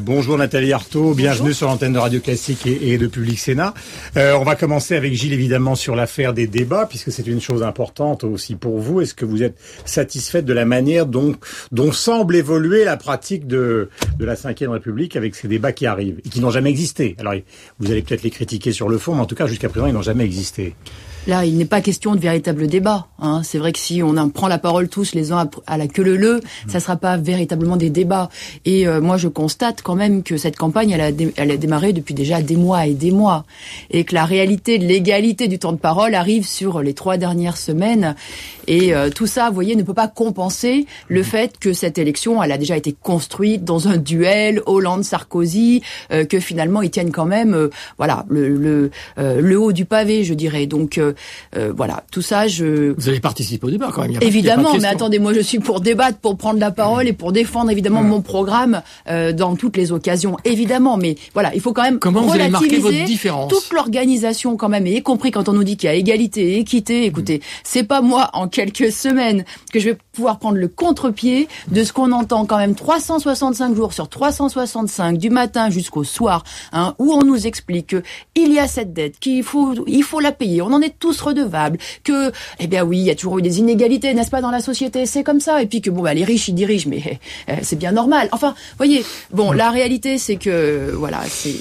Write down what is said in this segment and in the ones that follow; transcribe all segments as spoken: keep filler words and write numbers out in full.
Bonjour Nathalie Arthaud, bienvenue Bonjour. Sur l'antenne de Radio Classique et, et de Public Sénat. Euh, on va commencer avec Gilles évidemment sur l'affaire des débats, puisque c'est une chose importante aussi pour vous. Est-ce que vous êtes satisfaite de la manière dont, dont semble évoluer la pratique de, de la cinquième République avec ces débats qui arrivent et qui n'ont jamais existé? Alors vous allez peut-être les critiquer sur le fond, mais en tout cas jusqu'à présent ils n'ont jamais existé. Là, il n'est pas question de véritable débat. Hein. C'est vrai que si on en prend la parole tous les uns à la queue leu-leu, mmh. ça sera pas véritablement des débats. Et euh, moi, je constate quand même que cette campagne, elle a, dé- elle a démarré depuis déjà des mois et des mois, et que la réalité de l'égalité du temps de parole arrive sur les trois dernières semaines. Et euh, tout ça, vous voyez, ne peut pas compenser le fait que cette élection, elle a déjà été construite dans un duel Hollande-Sarkozy, euh, que finalement ils tiennent quand même, euh, voilà, le le, euh, le haut du pavé, je dirais. Donc euh, Euh, voilà, tout ça, je... Vous avez participé au débat quand même. Il y a évidemment, pas, il y a pas mais attendez, moi je suis pour débattre, pour prendre la parole et pour défendre évidemment mmh. mon programme euh, dans toutes les occasions, évidemment. Mais voilà, il faut quand même Comment relativiser vous allez marquer votre différence toute l'organisation quand même, et y compris quand on nous dit qu'il y a égalité et équité. Écoutez, mmh. c'est pas moi en quelques semaines que je vais pouvoir prendre le contre-pied de ce qu'on entend quand même trois cent soixante-cinq jours sur trois cent soixante-cinq, du matin jusqu'au soir, hein, où on nous explique que il y a cette dette, qu'il faut, il faut la payer. On en est tous redevables, que, eh bien oui, il y a toujours eu des inégalités, n'est-ce pas, dans la société, c'est comme ça, et puis que, bon, bah, les riches, ils dirigent, mais euh, c'est bien normal. Enfin, voyez, bon, la réalité, c'est que, voilà, c'est...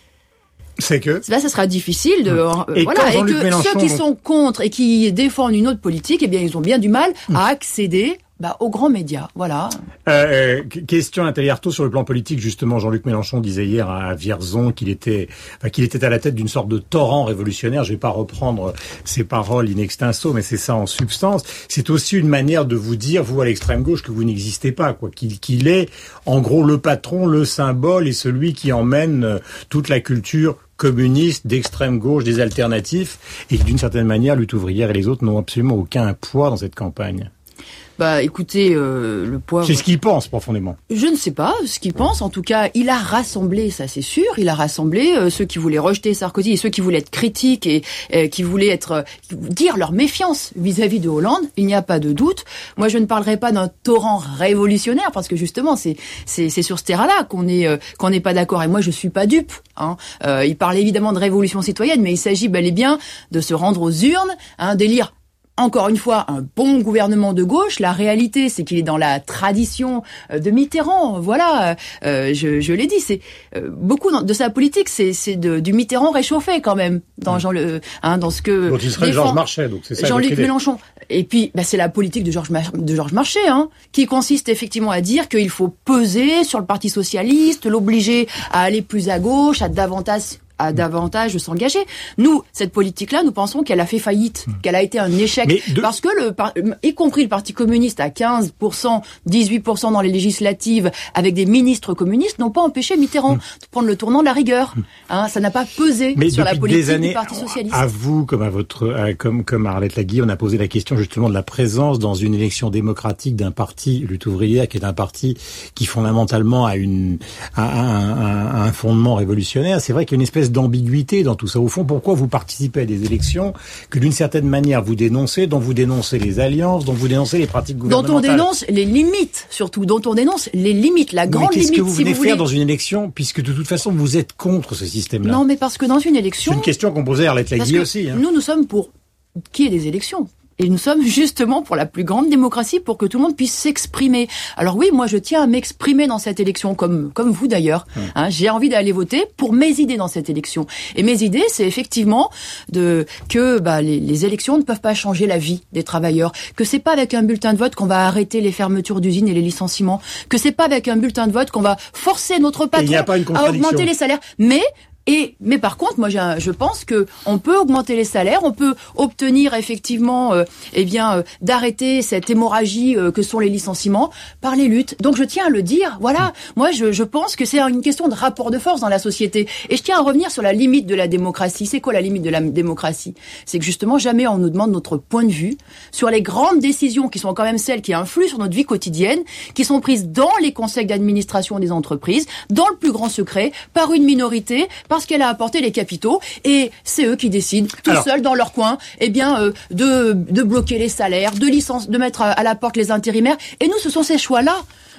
C'est que là, ça sera difficile de euh, et voilà et que Mélenchon, ceux qui sont contre et qui défendent une autre politique, eh bien, ils ont bien du mal à accéder bah, aux grands médias, voilà. Euh, question Nathalie Arthaud sur le plan politique, justement. Jean-Luc Mélenchon disait hier à Vierzon qu'il était, enfin, qu'il était à la tête d'une sorte de torrent révolutionnaire. Je vais pas reprendre ses paroles in extenso, mais c'est ça en substance. C'est aussi une manière de vous dire, vous à l'extrême gauche, que vous n'existez pas, quoi. Qu'il, qu'il est, en gros, le patron, le symbole et celui qui emmène toute la culture communistes, d'extrême gauche, des alternatifs, et que d'une certaine manière, Lutte ouvrière et les autres n'ont absolument aucun poids dans cette campagne. Bah, écoutez, euh, le poids... C'est ce qu'il pense, profondément. Je ne sais pas ce qu'il pense. En tout cas, il a rassemblé, ça c'est sûr, il a rassemblé euh, ceux qui voulaient rejeter Sarkozy et ceux qui voulaient être critiques et euh, qui voulaient être euh, dire leur méfiance vis-à-vis de Hollande. Il n'y a pas de doute. Moi, je ne parlerai pas d'un torrent révolutionnaire parce que justement, c'est c'est, c'est sur ce terrain-là qu'on est euh, qu'on n'est pas d'accord. Et moi, je suis pas dupe. Hein. Euh, il parle évidemment de révolution citoyenne, mais il s'agit bel et bien de se rendre aux urnes, hein, d'élire encore une fois, un bon gouvernement de gauche. La réalité, c'est qu'il est dans la tradition de Mitterrand. Voilà, euh, je, je l'ai dit. C'est euh, beaucoup de sa politique, c'est, c'est de, du Mitterrand réchauffé quand même dans Jean le, hein, dans ce que. Donc il serait Georges Marchais, donc c'est ça. Jean-Luc Mélenchon. Et puis, bah, c'est la politique de Georges de Georges Marchais, hein, qui consiste effectivement à dire qu'il faut peser sur le Parti socialiste, l'obliger à aller plus à gauche, à davantage. à davantage s'engager. Nous, cette politique-là, nous pensons qu'elle a fait faillite, qu'elle a été un échec. De... Parce que, le, y compris le Parti communiste à quinze pour cent, dix-huit pour cent dans les législatives, avec des ministres communistes, n'ont pas empêché Mitterrand mmh. de prendre le tournant de la rigueur. Hein, ça n'a pas pesé Mais sur la politique années, du Parti socialiste. À vous, comme à votre, à, comme, comme à Arlette Laguille, on a posé la question justement de la présence dans une élection démocratique d'un parti, Lutte ouvrière, qui est un parti qui fondamentalement a une, a, a, a, a un fondement révolutionnaire. C'est vrai qu'il y a une espèce d'ambiguïté dans tout ça. Au fond, pourquoi vous participez à des élections que d'une certaine manière vous dénoncez, dont vous dénoncez les alliances, dont vous dénoncez les pratiques gouvernementales, dont on dénonce les limites, surtout, dont on dénonce les limites, la grande mais qu'est-ce limite. Que vous si venez vous faire voulez... dans une élection, puisque de toute façon vous êtes contre ce système-là? Non, mais parce que dans une élection, c'est une question qu'on posait à Arlette Laguille aussi. Hein. Nous, nous sommes pour qu'il y ait des élections. Et nous sommes justement pour la plus grande démocratie, pour que tout le monde puisse s'exprimer. Alors oui, moi je tiens à m'exprimer dans cette élection, comme comme vous d'ailleurs. Mmh. Hein, j'ai envie d'aller voter pour mes idées dans cette élection. Et mes idées, c'est effectivement de que bah, les, les élections ne peuvent pas changer la vie des travailleurs, que c'est pas avec un bulletin de vote qu'on va arrêter les fermetures d'usines et les licenciements, que c'est pas avec un bulletin de vote qu'on va forcer notre patron à augmenter les salaires. Mais Et mais par contre, moi, j'ai, je pense que on peut augmenter les salaires, on peut obtenir effectivement, euh, eh bien, euh, d'arrêter cette hémorragie euh, que sont les licenciements par les luttes. Donc, je tiens à le dire. Voilà, moi, je, je pense que c'est une question de rapport de force dans la société. Et je tiens à revenir sur la limite de la démocratie. C'est quoi la limite de la démocratie ? C'est que justement, jamais on nous demande notre point de vue sur les grandes décisions qui sont quand même celles qui influent sur notre vie quotidienne, qui sont prises dans les conseils d'administration des entreprises, dans le plus grand secret, par une minorité, parce qu'elle a apporté les capitaux, et c'est eux qui décident tout Alors, seuls dans leur coin, eh bien euh, de de bloquer les salaires, de licence, de mettre à, à la porte les intérimaires. Et nous, ce sont ces choix-là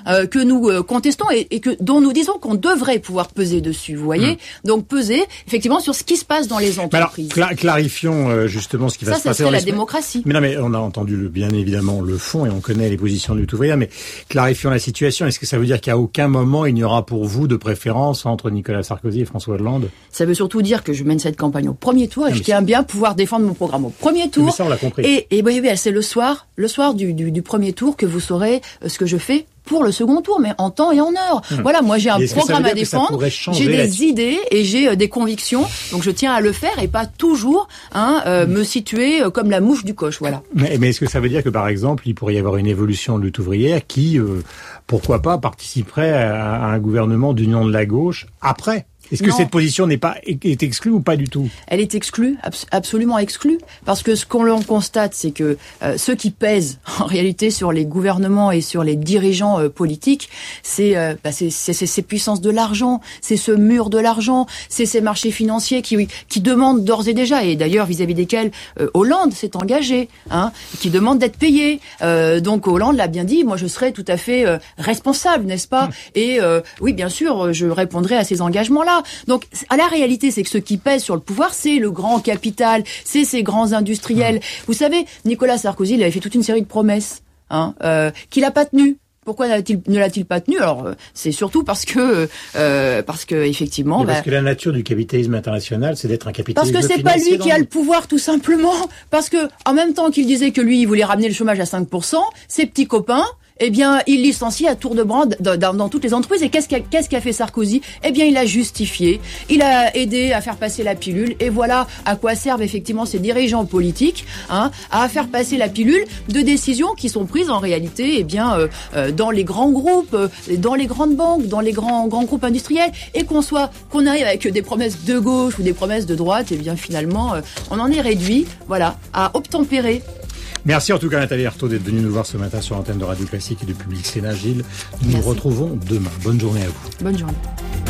euh, que nous euh, contestons et, et que dont nous disons qu'on devrait pouvoir peser dessus. Vous voyez, mmh. donc peser effectivement sur ce qui se passe dans les entreprises. Alors, cla- clarifions euh, justement ce qui va ça, se passer. Ça, c'est la démocratie. Mais non, mais on a entendu le, bien évidemment le fond et on connaît les positions de lutte ouvrière. Mais clarifions la situation. Est-ce que ça veut dire qu'à aucun moment il n'y aura pour vous de préférence entre Nicolas Sarkozy et François Hollande? Ça veut surtout dire que je mène cette campagne au premier tour et non, je tiens bien à pouvoir défendre mon programme au premier tour. Mais ça, on l'a compris. Et, et oui, oui, c'est le soir, le soir du, du, du premier tour que vous saurez ce que je fais pour le second tour, mais en temps et en heure. Hum. Voilà, moi j'ai un programme à défendre, j'ai des là-dessus. idées et j'ai euh, des convictions, donc je tiens à le faire et pas toujours hein, euh, hum. me situer euh, comme la mouche du coche. Voilà. Mais, mais est-ce que ça veut dire que par exemple, il pourrait y avoir une évolution de lutte ouvrière qui, euh, pourquoi pas, participerait à, à un gouvernement d'union de la gauche après? Est-ce que non. cette position n'est pas est exclue ou pas du tout? Elle est exclue, abs- absolument exclue, parce que ce qu'on l'on constate, c'est que euh, ceux qui pèsent en réalité sur les gouvernements et sur les dirigeants euh, politiques, c'est, euh, bah, c'est, c'est, c'est ces puissances de l'argent, c'est ce mur de l'argent, c'est ces marchés financiers qui qui demandent d'ores et déjà, et d'ailleurs vis-à-vis desquels euh, Hollande s'est engagé, hein, qui demandent d'être payé. Euh, donc Hollande l'a bien dit, moi je serai tout à fait euh, responsable, n'est-ce pas? Mmh. Et euh, oui, bien sûr, je répondrai à ces engagements-là. Donc, à la réalité, c'est que ce qui pèse sur le pouvoir, c'est le grand capital, c'est ces grands industriels. Mmh. Vous savez, Nicolas Sarkozy, il avait fait toute une série de promesses, hein, euh, qu'il n'a pas tenues. Pourquoi n'a-t-il, ne l'a-t-il pas tenu? Alors, c'est surtout parce que, euh, parce que effectivement, parce bah, que la nature du capitalisme international, c'est d'être un capitalisme parce que c'est pas lui qui a le pouvoir, tout simplement. Parce que, en même temps qu'il disait que lui, il voulait ramener le chômage à cinq pour cent, ses petits copains, eh bien, il licencie à tour de bras dans, dans, dans toutes les entreprises. Et qu'est-ce qu'a, qu'est-ce qu'a fait Sarkozy? Eh bien, il a justifié, il a aidé à faire passer la pilule. Et voilà à quoi servent effectivement ces dirigeants politiques, hein, à faire passer la pilule de décisions qui sont prises en réalité, eh bien, euh, euh, dans les grands groupes, euh, dans les grandes banques, dans les grands grands groupes industriels, et qu'on soit, qu'on arrive avec des promesses de gauche ou des promesses de droite, eh bien, finalement, euh, on en est réduit, voilà, à obtempérer. Merci en tout cas Nathalie Arthaud d'être venue nous voir ce matin sur l'antenne de Radio Classique et de Public Sénat. Gilles, nous Merci. Nous retrouvons demain. Bonne journée à vous. Bonne journée.